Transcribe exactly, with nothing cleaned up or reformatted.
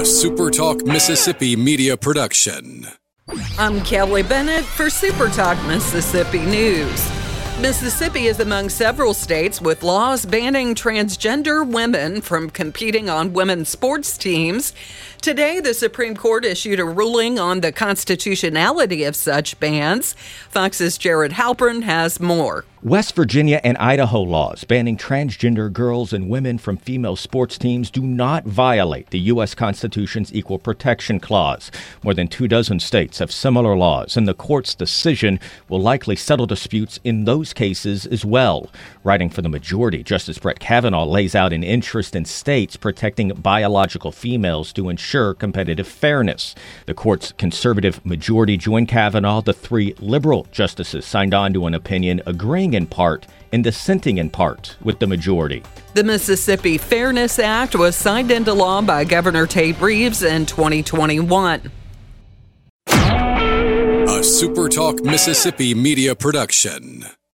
SuperTalk Mississippi media production. I'm Kelly Bennett for SuperTalk Mississippi News. Mississippi is among several states with laws banning transgender women from competing on women's sports teams. Today, the Supreme Court issued a ruling on the constitutionality of such bans. Fox's Jared Halpern has more. West Virginia and Idaho laws banning transgender girls and women from female sports teams do not violate the U S Constitution's Equal Protection Clause. More than two dozen states have similar laws, and the court's decision will likely settle disputes in those cases as well. Writing for the majority, Justice Brett Kavanaugh lays out an interest in states protecting biological females to ensure competitive fairness. The court's conservative majority joined Kavanaugh. The three liberal justices signed on to an opinion agreeing in part and dissenting in part with the majority. The Mississippi Fairness Act was signed into law by Governor Tate Reeves in twenty twenty-one. A SuperTalk Mississippi media production.